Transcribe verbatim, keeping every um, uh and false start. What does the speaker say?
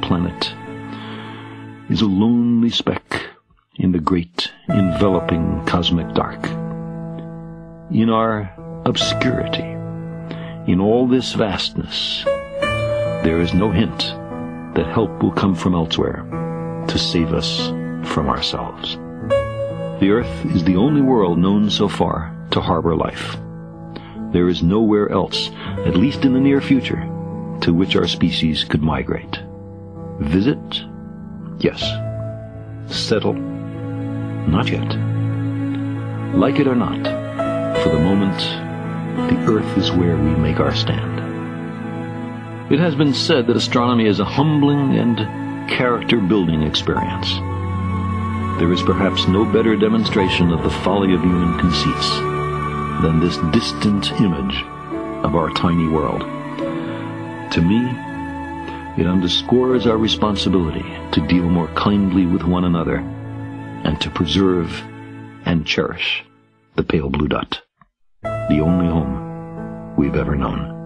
planet is a lonely speck in the great enveloping cosmic dark. In our obscurity, in all this vastness, there is no hint that help will come from elsewhere to save us from ourselves. The Earth is the only world known so far to harbor life. There is nowhere else, at least in the near future, to which our species could migrate. Visit? Yes. Settle? Not yet. Like it or not, for the moment, the Earth is where we make our stand. It has been said that astronomy is a humbling and character-building experience. There is perhaps no better demonstration of the folly of human conceits than this distant image of our tiny world. To me, it underscores our responsibility to deal more kindly with one another and to preserve and cherish the pale blue dot, the only home we've ever known.